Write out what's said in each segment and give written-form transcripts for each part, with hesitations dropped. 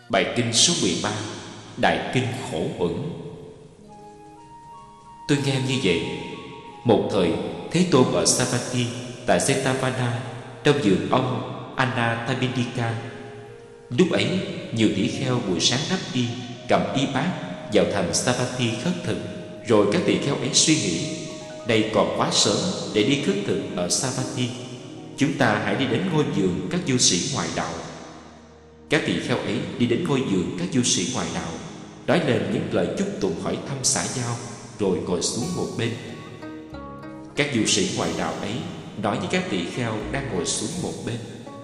Bài kinh số 13, Đại kinh Khổ Uẩn. Tôi nghe như vậy. Một thời Thế Tôn ở Savatthi tại Jetavana trong vườn ông Anathapindika. Lúc ấy nhiều tỷ kheo buổi sáng đắp y, cầm y bát vào thành Savatthi khất thực. Rồi các tỷ kheo ấy suy nghĩ, đây còn quá sớm để đi khất thực ở Savatthi, chúng ta hãy đi đến ngôi vườn các du sĩ ngoại đạo. Các tỷ kheo ấy đi đến ngôi vườn các du sĩ ngoại đạo, nói lên những lời chúc tụng hỏi thăm xã giao, rồi ngồi xuống một bên. Các du sĩ ngoại đạo ấy nói với các tỷ kheo đang ngồi xuống một bên: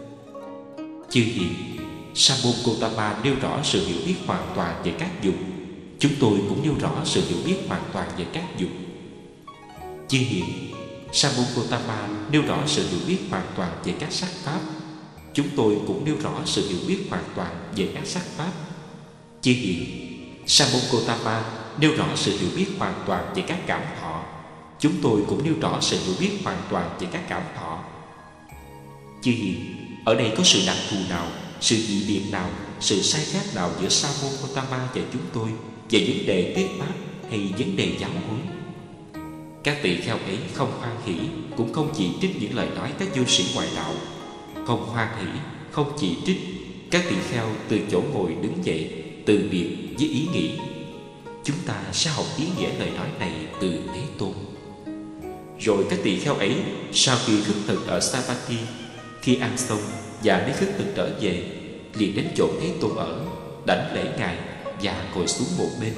Chư hiền, Sa môn Gotama nêu rõ sự hiểu biết hoàn toàn về các dục. Chúng tôi cũng nêu rõ sự hiểu biết hoàn toàn về các dục. Chư hiền, Sa môn Gotama nêu rõ sự hiểu biết hoàn toàn về các sắc pháp. Chúng tôi cũng nêu rõ sự hiểu biết hoàn toàn về các sắc pháp. Chư hiền, Sa môn Gotama nêu rõ sự hiểu biết hoàn toàn về các cảm thọ. Chúng tôi cũng nêu rõ sự hiểu biết hoàn toàn về các cảm thọ. Chư hiền, ở đây có sự đặc thù nào, sự dị biệt nào, sự sai khác nào giữa Sa môn Gotama và chúng tôi về vấn đề thuyết pháp hay vấn đề giáo huấn? Các tỳ kheo ấy không hoan hỉ, cũng không chỉ trích những lời nói các du sĩ ngoại đạo. Không hoan hỉ, không chỉ trích, các tỳ kheo từ chỗ ngồi đứng dậy, từ biệt với ý nghĩ: chúng ta sẽ học ý nghĩa lời nói này từ Thế Tôn. Rồi các tỳ kheo ấy sau khi khất thực ở Savatthi, khi ăn xong và đi khất thực trở về, liền đến chỗ Thế Tôn ở, đảnh lễ Ngài và ngồi xuống một bên.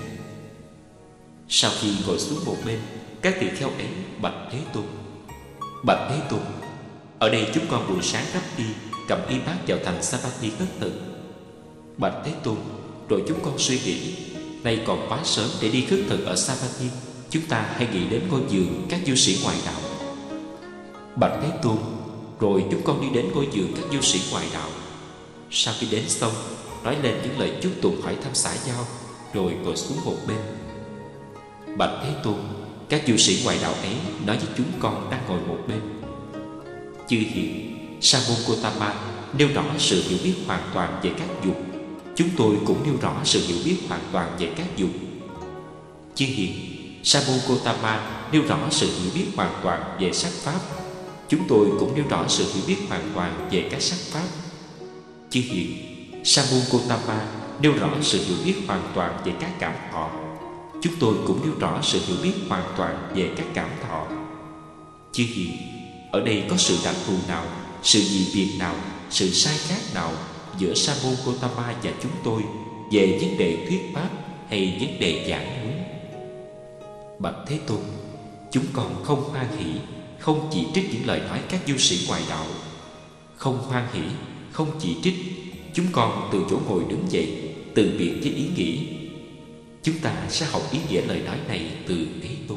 Sau khi ngồi xuống một bên, các tỳ kheo ấy bạch Thế Tôn: Bạch Thế Tôn, ở đây chúng con buổi sáng đắp y, cầm y bát vào thành Savatthi khất thực. Bạch Thế Tôn, rồi chúng con suy nghĩ, nay còn quá sớm để đi khất thực ở Savatthi, chúng ta hãy nghĩ đến ngôi vườn các du sĩ ngoại đạo. Bạch Thế Tôn, rồi chúng con đi đến ngôi vườn các du sĩ ngoại đạo. Sau khi đến xong, nói lên những lời chúc tụng hỏi thăm xã giao, rồi ngồi xuống một bên. Bạch Thế Tôn, các du sĩ ngoại đạo ấy nói với chúng con đang ngồi một bên: Chư hiền, Sa môn Gotama nêu rõ sự hiểu biết hoàn toàn về các dục. Chúng tôi cũng nêu rõ sự hiểu biết hoàn toàn về các dục. Chư hiền, Sa môn Gotama nêu rõ sự hiểu biết hoàn toàn về sắc pháp. Chúng tôi cũng nêu rõ sự hiểu biết hoàn toàn về các sắc pháp. Chư hiền, Sa môn Gotama nêu rõ sự hiểu biết hoàn toàn về các cảm thọ. Chúng tôi cũng nêu rõ sự hiểu biết hoàn toàn về các cảm thọ. Chư hiền, ở đây có sự đặc thù nào, sự dị biệt nào, sự sai khác nào giữa Sa môn Gotama và chúng tôi về vấn đề thuyết pháp hay vấn đề giảng huấn? Bạch Thế Tôn, chúng con không hoan hỉ, không chỉ trích những lời nói các du sĩ ngoại đạo. Không hoan hỉ, không chỉ trích, chúng con từ chỗ ngồi đứng dậy, từ biệt với ý nghĩ: chúng ta sẽ học ý nghĩa lời nói này từ Thế Tôn.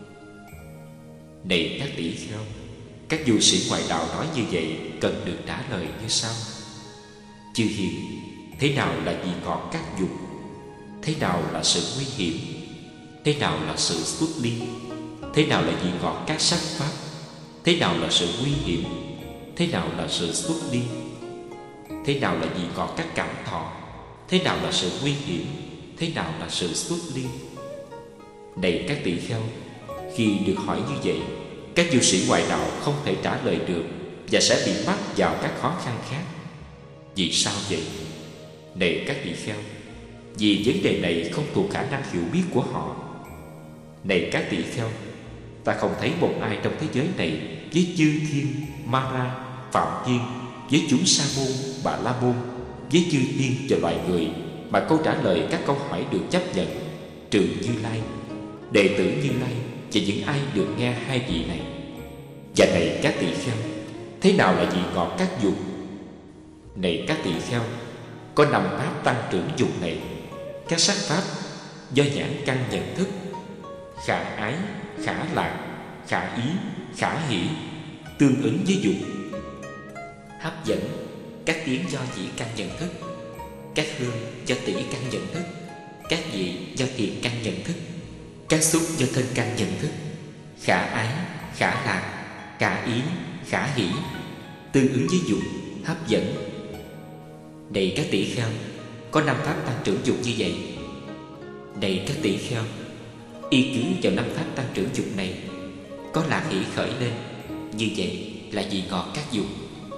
Này các tỷ kheo, các du sĩ ngoại đạo nói như vậy cần được trả lời như sau: Chư hiền, thế nào là vị ngọt các dục? Thế nào là sự nguy hiểm? Thế nào là sự xuất ly? Thế nào là vị ngọt các sắc pháp? Thế nào là sự nguy hiểm? Thế nào là sự xuất ly? Thế nào là vị ngọt các cảm thọ? Thế nào là sự nguy hiểm? Thế nào là sự xuất ly? Này các tỷ kheo, khi được hỏi như vậy, các du sĩ ngoại đạo không thể trả lời được và sẽ bị mắc vào các khó khăn khác. Vì sao vậy? Này các tỷ kheo, vì vấn đề này không thuộc khả năng hiểu biết của họ. Này các tỷ kheo, ta không thấy một ai trong thế giới này với chư thiên, Mara, Phạm Thiên, với chúng Sa môn, Bà La môn, với chư tiên và loài người mà câu trả lời các câu hỏi được chấp nhận, trừ Như Lai, đệ tử Như Lai và những ai được nghe hai vị này. Và này các tỳ kheo, thế nào là vị ngọt các dục? Này các tỳ kheo, có 5 pháp tăng trưởng dục này: các sắc pháp do nhãn căn nhận thức, khả ái, khả lạc, khả ý, khả hỷ, tương ứng với dục; hấp dẫn, các tiếng do dĩ căn nhận thức, các hương do tỷ căn nhận thức, các vị do thiện căn nhận thức, các xúc do thân căn nhận thức; khả ái, khả lạc, khả ý, khả hỷ, tương ứng với dục, hấp dẫn. Này các tỷ kheo, có 5 pháp tăng trưởng dục như vậy. Này các tỷ kheo, y cứ vào 5 pháp tăng trưởng dục này, có lạc hỷ khởi lên, như vậy là vị ngọt các dục.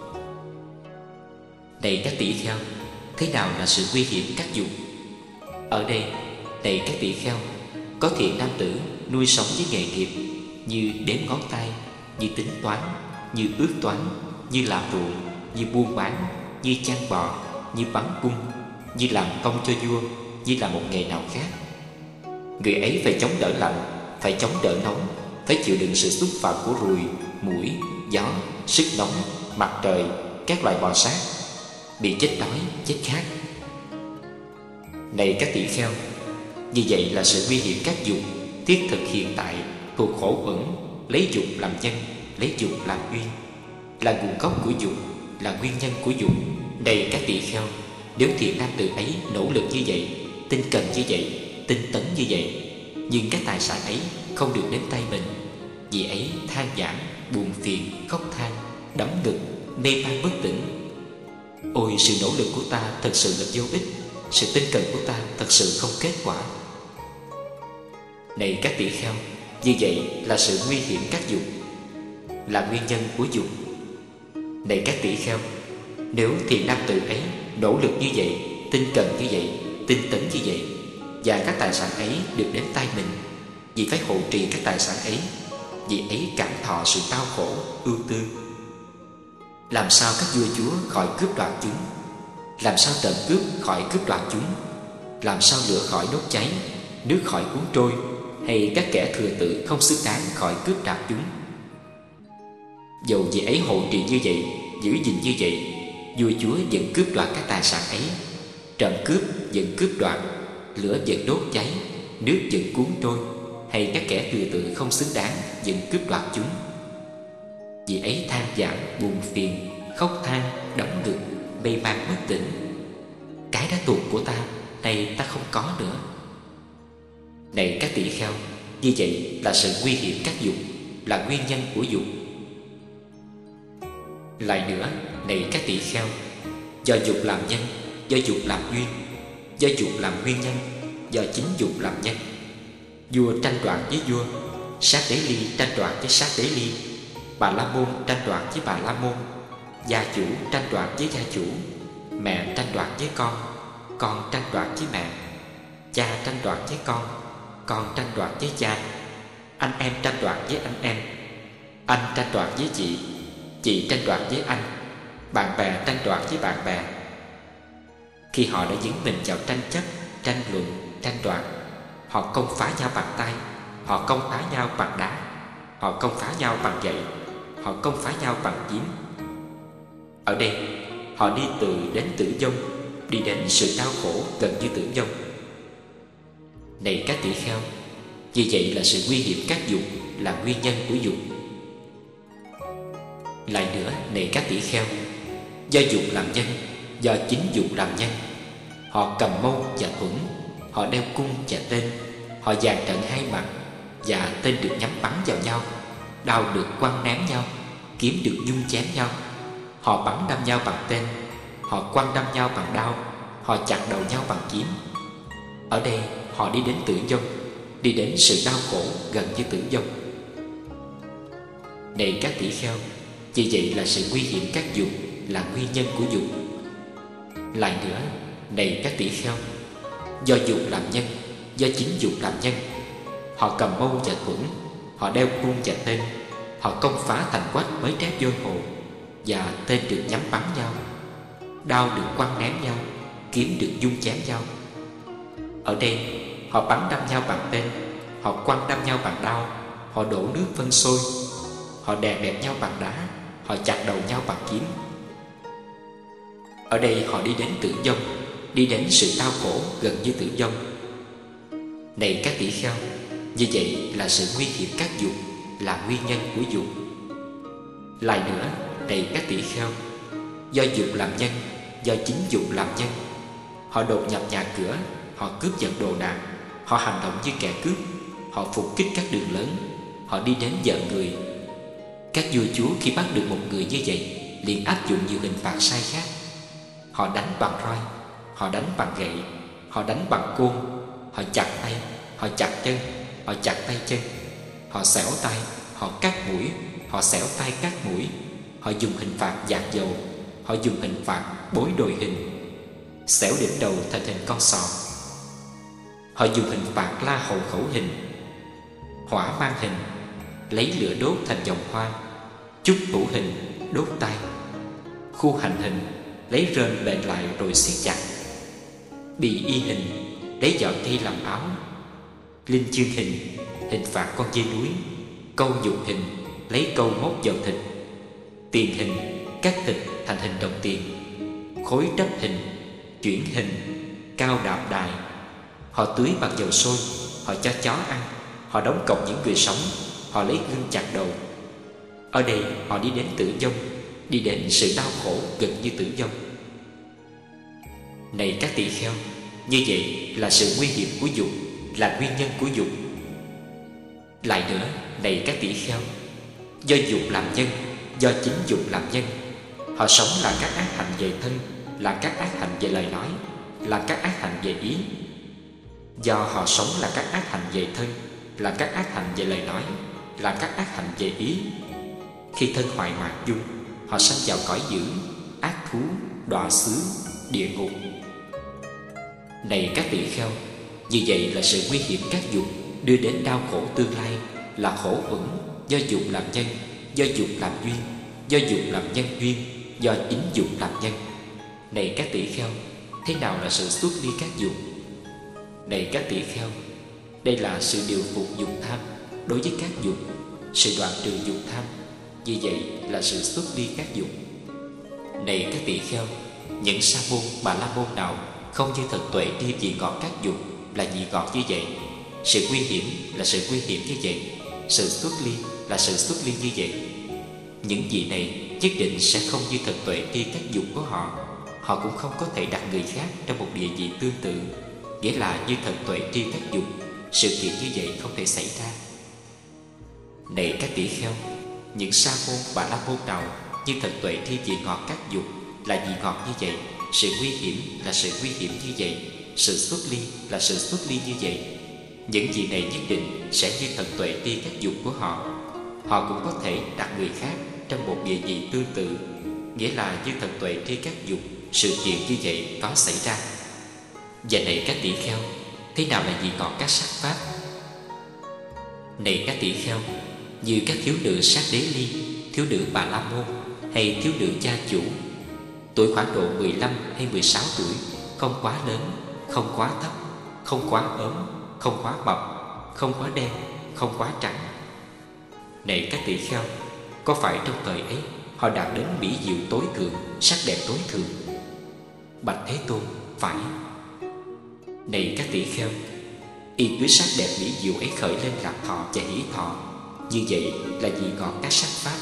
Này các tỷ kheo, thế nào là sự nguy hiểm các dục? Ở đây, này các tỷ kheo, có thiện nam tử nuôi sống với nghề nghiệp như đếm ngón tay, như tính toán, như ước toán, như làm ruộng, như buôn bán, như chăn bò, như bắn cung, như làm công cho vua, như là một nghề nào khác. Người ấy phải chống đỡ lạnh, phải chống đỡ nóng, phải chịu đựng sự xúc phạm của ruồi, muỗi, gió, sức nóng, mặt trời, các loài bò sát, bị chết đói, chết khát. Này các tỷ kheo, như vậy là sự nguy hiểm các dục thiết thực hiện tại, thuộc khổ uẩn, lấy dục làm nhân, lấy dục làm duyên, là nguồn gốc của dục, là nguyên nhân của dục. Này các tỷ kheo, nếu thiện nam tử ấy nỗ lực như vậy, tinh cần như vậy, tinh tấn như vậy, nhưng các tài sản ấy không được đến tay mình, vì ấy than vãn, buồn phiền, khóc than, đấm ngực, mê man bất tỉnh. Ôi, sự nỗ lực của ta thật sự là vô ích, sự tinh cần của ta thật sự không kết quả. Này các tỷ kheo, như vậy là sự nguy hiểm các dục, là nguyên nhân của dục. Này các tỷ kheo, nếu thiện nam tử ấy nỗ lực như vậy, tinh cần như vậy, tinh tấn như vậy, và các tài sản ấy được đến tay mình, vì phải hộ trì các tài sản ấy, vì ấy cảm thọ sự đau khổ, ưu tư. Làm sao các vua chúa khỏi cướp đoạt chúng? Làm sao trộm cướp khỏi cướp đoạt chúng? Làm sao lửa khỏi đốt cháy, nước khỏi cuốn trôi, hay các kẻ thừa tự không xứng đáng khỏi cướp đoạt chúng? Dầu vì ấy hộ trì như vậy, giữ gìn như vậy, vua chúa vẫn cướp đoạt các tài sản ấy, trộm cướp vẫn cướp đoạt, lửa vẫn đốt cháy, nước vẫn cuốn trôi, hay các kẻ thừa tự không xứng đáng vẫn cướp đoạt chúng. Vì ấy than vãn, buồn phiền, khóc than, đấm ngực, mê man bất tỉnh. Cái đã thuộc của ta, nay ta không có nữa. Này các tỷ kheo, như vậy là sự nguy hiểm các dục, là nguyên nhân của dục. Lại nữa, này các tỷ kheo, do dục làm nhân, do dục làm duyên, do dục làm nguyên nhân, do chính dục làm nhân. Vua tranh đoạt với vua, sát đế ly tranh đoạt với sát đế ly, Bà La Môn tranh đoạt với Bà La Môn, gia chủ tranh đoạt với gia chủ, mẹ tranh đoạt với con tranh đoạt với mẹ, cha tranh đoạt với con tranh đoạt với cha, anh em tranh đoạt với anh tranh đoạt với chị tranh đoạt với anh, bạn bè tranh đoạt với bạn bè. Khi họ đã dấn mình vào tranh chấp, tranh luận, tranh đoạt, họ công phá nhau bằng tay, họ công phá nhau bằng đá, họ công phá nhau bằng gậy, họ công phá nhau bằng kiếm. Ở đây, họ đi từ đến tử vong, đi đến sự đau khổ gần như tử vong. Này các tỷ kheo, như vậy là sự nguy hiểm các dục, là nguyên nhân của dục. Lại nữa, này các tỷ kheo, do dục làm nhân, do chính dục làm nhân, họ cầm mâu và thuẫn, họ đeo cung và tên, họ dàn trận hai mặt, và tên được nhắm bắn vào nhau, đao được quăng ném nhau, kiếm được dung chém nhau. Họ bắn đâm nhau bằng tên, họ quăng đâm nhau bằng đao, họ chặt đầu nhau bằng kiếm. Ở đây họ đi đến tử vong, đi đến sự đau khổ gần như tử vong. Này các tỷ kheo, như vậy là sự nguy hiểm các dục, là nguyên nhân của dục. Lại nữa, này các tỷ kheo, do dục làm nhân, do chính dục làm nhân, họ cầm mâu và thuẫn, họ đeo cung và tên, họ công phá thành quách mới trép vô hồ, và tên được nhắm bắn nhau, đao được quăng ném nhau, kiếm được dung chém nhau. Ở đây họ bắn đâm nhau bằng tên, họ quăng đâm nhau bằng đao, họ đổ nước phân sôi, họ đè bẹp nhau bằng đá, họ chặt đầu nhau bằng kiếm. Ở đây họ đi đến tử vong, đi đến sự đau khổ gần như tử vong. Này các tỷ kheo, như vậy là sự nguy hiểm các dục, là nguyên nhân của dục. Lại nữa, này các tỷ kheo, do dục làm nhân, do chính dục làm nhân, họ đột nhập nhà cửa, họ cướp giật đồ đạc, họ hành động như kẻ cướp, họ phục kích các đường lớn, họ đi đến vợ người. Các vua chúa khi bắt được một người như vậy, liền áp dụng nhiều hình phạt sai khác. Họ đánh bằng roi, họ đánh bằng gậy, họ đánh bằng côn, họ chặt tay, họ chặt chân, họ chặt tay chân, họ xẻo tay, họ cắt mũi, họ xẻo tay cắt mũi, họ dùng hình phạt dạt dầu, họ dùng hình phạt bối đồi hình, xẻo đỉnh đầu thành hình con sò, họ dùng hình phạt la hầu khẩu hình, hỏa mang hình, lấy lửa đốt thành vòng hoa, chúc thủ hình, đốt tay, khu hành hình, lấy rơm bện lại rồi siết chặt, bì y hình, lấy giỏ cây làm áo, linh chương hình, hình phạt con dê núi, câu nhục hình, lấy câu móc vào thịt, tiền hình, cắt thịt thành hình đồng tiền, khối trấp hình, chuyển hình, cao đạp đài, họ tưới bằng dầu sôi, họ cho chó ăn, họ đóng cọc những người sống, họ lấy gươm chặt đầu. Ở đây họ đi đến tử vong, đi đến sự đau khổ gần như tử vong. Này các tỳ kheo, như vậy là sự nguy hiểm của dục, là nguyên nhân của dục. Lại nữa, này các tỳ kheo, do dục làm nhân, do chính dục làm nhân, họ sống là các ác hành về thân, là các ác hành về lời nói, là các ác hành về ý. Do họ sống là các ác hành về thân, là các ác hành về lời nói, là các ác hành về ý. Khi thân hoại mạc dung, họ sanh vào cõi dữ, ác thú, đọa xứ, địa ngục. Này các tỳ kheo, như vậy là sự nguy hiểm các dục đưa đến đau khổ tương lai, là khổ uẩn, do dục làm nhân, do dục làm duyên, do dục làm nhân duyên, do chính dục làm nhân. Này các tỳ kheo, thế nào là sự xuất ly các dục? Này các tỳ kheo, đây là sự điều phục dục tham đối với các dục, sự đoạn trừ dục tham, như vậy là sự xuất ly các dục. Này các tỳ kheo, những sa môn bà la môn nào không như thật tuệ tri vị ngọt các dục là vị ngọt như vậy, sự nguy hiểm là sự nguy hiểm như vậy, sự xuất ly là sự xuất ly như vậy. Những vị này nhất định sẽ không như thật tuệ tri các dục của họ. Họ cũng không có thể đặt người khác trong một địa vị tương tự, nghĩa là như thật tuệ tri các dục, sự kiện như vậy không thể xảy ra. Này các tỳ kheo, những sa môn bà la môn nào như thật tuệ tri vị ngọt các dục là vị ngọt như vậy, sự nguy hiểm là sự nguy hiểm như vậy, sự xuất ly là sự xuất ly như vậy. Những vị này nhất định sẽ như thật tuệ tri các dục của họ. Họ cũng có thể đặt người khác trong một địa vị tương tự, nghĩa là như thật tuệ tri các dục, sự kiện như vậy có xảy ra. Và này các tỳ kheo, thế nào là vị ngọt các sắc pháp? Này các tỳ kheo, như các thiếu nữ sát đế ly, thiếu nữ bà la môn hay thiếu nữ gia chủ, tuổi khoảng độ 15 hay 16 tuổi, không quá lớn, không quá thấp, không quá ốm, không quá mập, không quá đen, không quá trắng. Này các tỳ kheo, có phải trong thời ấy họ đạt đến mỹ diệu tối thượng, sắc đẹp tối thượng? Bạch Thế Tôn, phải. Này các tỳ kheo, y cứ sắc đẹp mỹ diệu ấy khởi lên lạc thọ và hỷ thọ, như vậy là vị ngọt các sắc pháp.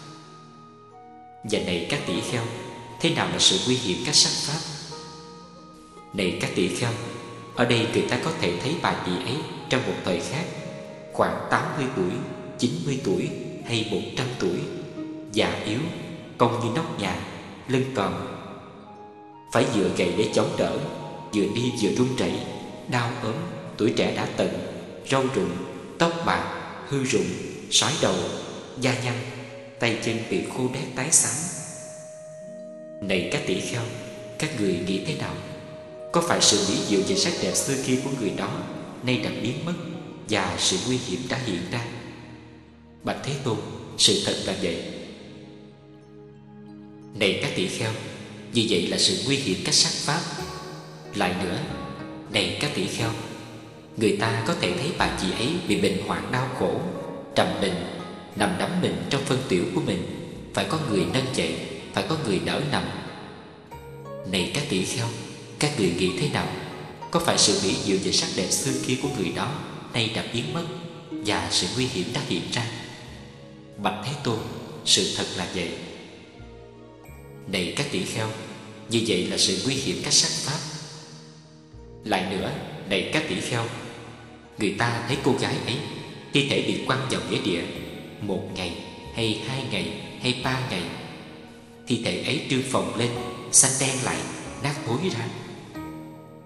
Và này các tỷ kheo, thế nào là sự nguy hiểm các sắc pháp? Này các tỷ kheo, ở đây người ta có thể thấy bà chị ấy trong một thời khác, khoảng 80 tuổi, 90 tuổi hay 100 tuổi, già yếu, cong như nóc nhà, lưng còm, phải dựa gậy để chống đỡ, vừa đi vừa run rẩy, đau ốm, tuổi trẻ đã tận, râu rụng, tóc bạc, hư rụng, sói đầu, da nhăn, tay chân bị khô đét tái xám. Này các tỷ kheo, các người nghĩ thế nào? Có phải sự mỹ diệu và sắc đẹp xưa kia của người đó nay đã biến mất và sự nguy hiểm đã hiện ra? Bạch Thế Tôn, sự thật là vậy. Này các tỷ kheo, như vậy là sự nguy hiểm các sắc pháp. Lại nữa, này các tỷ kheo, người ta có thể thấy bà chị ấy bị bệnh hoạn đau khổ, trầm bệnh, nằm đắm mình trong phân tiểu của mình, phải có người nâng dậy, phải có người đỡ nằm. Này các tỷ kheo, các người nghĩ thế nào? Có phải sự mỹ diệu và sắc đẹp xưa kia của người đó nay đã biến mất và sự nguy hiểm đã hiện ra? Bạch Thế Tôn, sự thật là vậy. Này các tỷ kheo, như vậy là sự nguy hiểm các sắc pháp. Lại nữa, này các tỷ kheo, người ta thấy cô gái ấy thi thể bị quăng vào nghĩa địa 1 ngày hay 2 ngày hay 3 ngày. Thi thể ấy trương phồng lên, xanh đen lại, nát thối ra.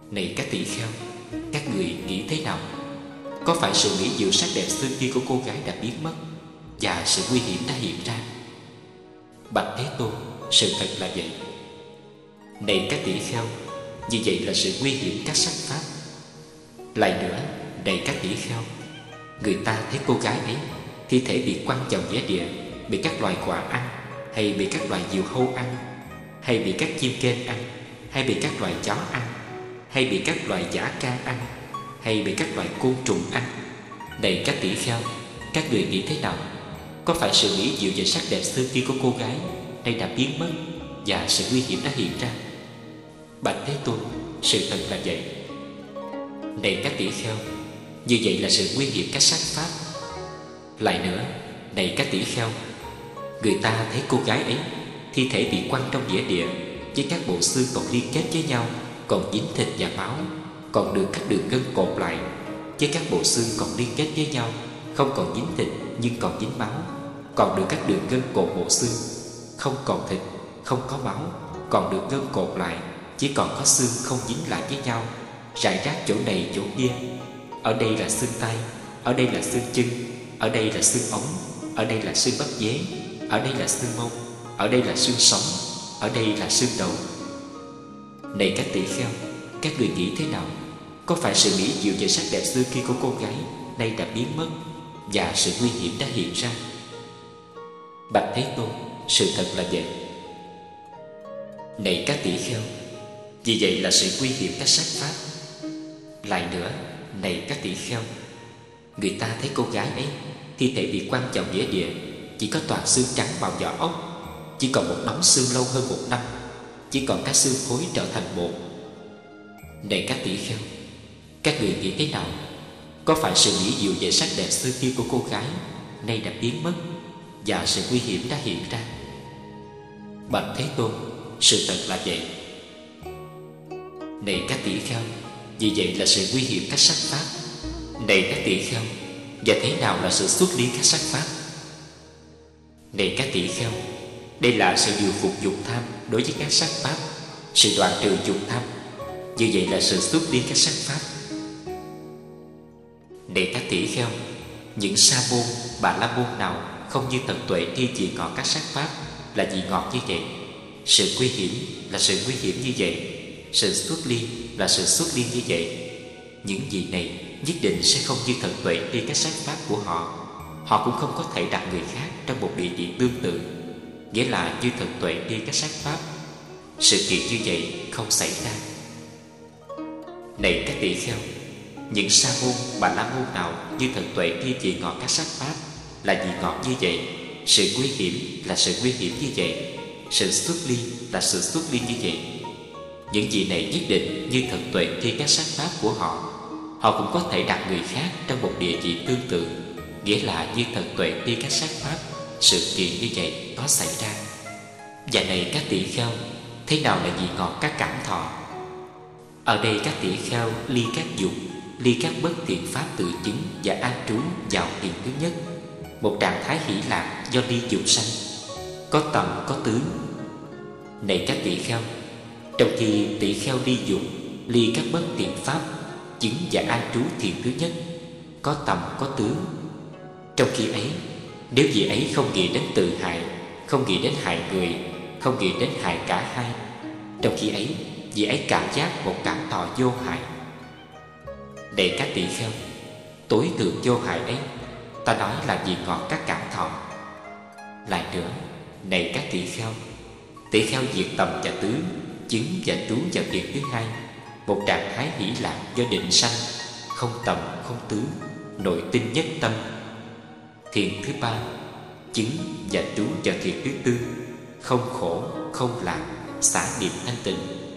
Này các tỷ kheo, các người nghĩ thế nào? Có phải sự mỹ diệu sắc đẹp xưa kia của cô gái đã biến mất và sự nguy hiểm đã hiện ra? Bạch Thế Tôn, sự thật là vậy. Này các tỷ kheo, như vậy là sự nguy hiểm các sắc pháp. Lại nữa, này các tỷ kheo, người ta thấy cô gái ấy thi thể bị quăng vào nghĩa địa, bị các loài quạ ăn, hay bị các loài diều hâu ăn, hay bị các chim kên ăn, hay bị các loài chó ăn, hay bị các loài dã ca ăn, hay bị các loài côn trùng ăn. Này các tỷ kheo, các người nghĩ thế nào? Có phải sự mỹ diệu và sắc đẹp xưa kia của cô gái nay đã biến mất và sự nguy hiểm đã hiện ra? Bạch Thế Tôn, sự thật là vậy. Này các tỷ kheo, như vậy là sự nguy hiểm các sắc pháp. Lại nữa, này các tỷ kheo, người ta thấy cô gái ấy thi thể bị quăng trong nghĩa địa, với các bộ xương còn liên kết với nhau, còn dính thịt và máu, còn được các đường gân cột lại, với các bộ xương còn liên kết với nhau, không còn dính thịt nhưng còn dính máu, còn được các đường gân cột bộ xương, không còn thịt, không có máu, còn được gân cột lại, chỉ còn có xương không dính lại với nhau, rải rác chỗ này chỗ kia. Ở đây là xương tay, ở đây là xương chân, ở đây là xương ống, ở đây là xương bắp dế, ở đây là xương mông, ở đây là xương sống, ở đây là xương đầu. Này các tỷ kheo, các người nghĩ thế nào? Có phải sự mỹ diệu và sắc đẹp xưa kia của cô gái nay đã biến mất và sự nguy hiểm đã hiện ra? Bạch Thế Tôn, sự thật là vậy. Này các tỷ kheo, vì vậy là sự nguy hiểm các sắc pháp. Lại nữa, này các tỷ kheo, người ta thấy cô gái ấy thi thể bị quăng vào nghĩa địa, chỉ có toàn xương trắng màu vỏ ốc, chỉ còn một đống xương lâu hơn 1 năm, chỉ còn các xương khối trở thành bột. Này các tỷ kheo, các người nghĩ thế nào? Có phải sự mỹ diệu về sắc đẹp xưa kia của cô gái nay đã biến mất và sự nguy hiểm đã hiện ra? Bạch Thế Tôn, sự thật là vậy. Này các tỷ kheo, vì vậy là sự nguy hiểm các sắc pháp. Này các tỷ kheo, và thế nào là sự xuất ly các sắc pháp? Này các tỷ kheo, đây là sự điều phục dục tham đối với các sắc pháp, sự đoạn trừ dục tham. Như vậy là sự xuất ly các sắc pháp. Này các tỷ kheo, những sa môn, bà la môn nào không như tận tuệ thi vị ngọt các sắc pháp là vị ngọt như vậy. Sự nguy hiểm là sự nguy hiểm như vậy. Sự xuất ly là sự xuất ly như vậy. Những vị này nhất định sẽ không như thần tuệ đi các sắc pháp của họ. Họ cũng không có thể đặt người khác trong một địa vị tương tự, nghĩa là như thần tuệ đi các sắc pháp. Sự kiện như vậy không xảy ra. Này các tỷ kheo, những sa môn, bà la môn nào như thần tuệ đi vị ngọt các sắc pháp là vị ngọt như vậy. Sự nguy hiểm là sự nguy hiểm như vậy. Sự xuất ly là sự xuất ly như vậy. Những vị này nhất định như thần tuệ thi các sắc pháp của họ. Họ cũng có thể đặt người khác trong một địa vị tương tự, nghĩa là như thần tuệ thi các sắc pháp. Sự kiện như vậy có xảy ra. Và này các tỷ kheo, thế nào là vị ngọt các cảm thọ? Ở đây các tỷ kheo ly các dục, ly các bất thiện pháp tự chứng và an trú vào thiền thứ nhất, một trạng thái hỷ lạc do ly dục sanh, có tầm có tướng. Này các tỷ kheo, trong khi tỷ kheo ly dục, ly các bất thiện pháp chứng và an trú thiền thứ nhất, có tầm có tướng. Trong khi ấy, nếu vị ấy không nghĩ đến tự hại, không nghĩ đến hại người, không nghĩ đến hại cả hai, trong khi ấy vị ấy cảm giác một cảm thọ vô hại. Này các tỷ kheo, tối thượng vô hại ấy ta nói là vị ngọt các cảm thọ. Lại nữa, này các tỷ kheo diệt tầm và tướng, chứng và trú vào thiền thứ hai, một trạng thái hỷ lạc do định sanh, không tầm không tướng, nội tinh nhất tâm. Thiền thứ ba, chứng và trú vào thiền thứ tư, không khổ không lạc, xả niệm thanh tịnh.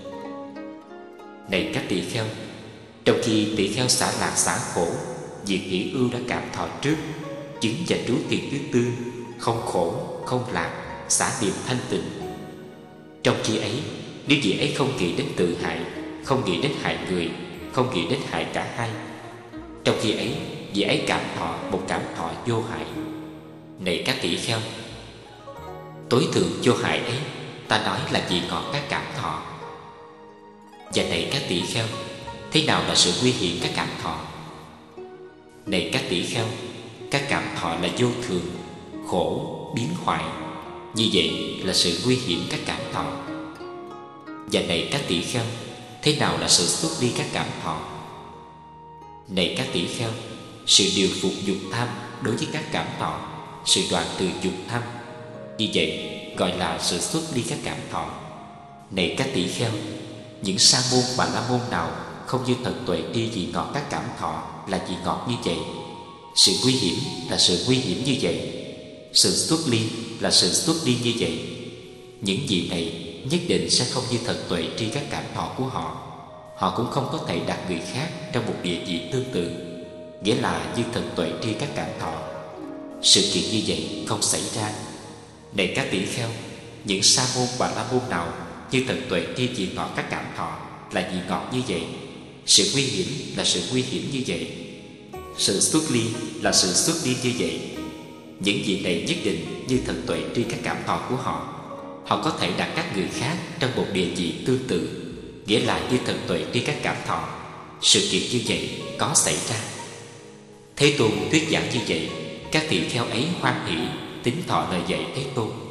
Này các tỷ kheo, trong khi tỷ kheo xả lạc xả khổ, diệt hỷ ưu đã cảm thọ trước, chứng và trú thiền thứ tư, không khổ không lạc, xả niệm thanh tịnh. Trong khi ấy, nếu vị ấy không nghĩ đến tự hại, không nghĩ đến hại người, không nghĩ đến hại cả hai, trong khi ấy vị ấy cảm thọ một cảm thọ vô hại. Này các tỷ kheo, tối thượng vô hại ấy ta nói là vị ngọt các cảm thọ. Và này các tỷ kheo, thế nào là sự nguy hiểm các cảm thọ? Này các tỷ kheo, các cảm thọ là vô thường, khổ, biến hoại. Như vậy là sự nguy hiểm các cảm thọ. Và này các tỷ kheo, thế nào là sự xuất ly các cảm thọ? Này các tỷ kheo, sự điều phục dục tham đối với các cảm thọ, sự đoạn từ dục tham, như vậy gọi là sự xuất ly các cảm thọ. Này các tỷ kheo, những sa môn Bà La Môn nào không như thật tuệ tri vị ngọt các cảm thọ là vị ngọt như vậy. Sự nguy hiểm là sự nguy hiểm như vậy. Sự xuất ly là sự xuất ly như vậy. Những vị này nhất định sẽ không như thật tuệ tri các cảm thọ của họ. Họ cũng không có thể đặt người khác trong một địa vị tương tự, nghĩa là như thật tuệ tri các cảm thọ. Sự kiện như vậy không xảy ra. Này các tỷ kheo, những sa môn Bà La Môn nào như thật tuệ tri vị ngọt các cảm thọ là vị ngọt như vậy. Sự nguy hiểm là sự nguy hiểm như vậy. Sự xuất ly là sự xuất ly như vậy. Những vị này nhất định như thật tuệ tri các cảm thọ của họ. Họ có thể đặt các người khác trong một địa vị tương tự, nghĩa là như thật tuệ tri các cảm thọ. Sự kiện như vậy có xảy ra. Thế Tôn thuyết giảng như vậy, các tỳ kheo ấy hoan hỷ tín thọ lời dạy Thế Tôn.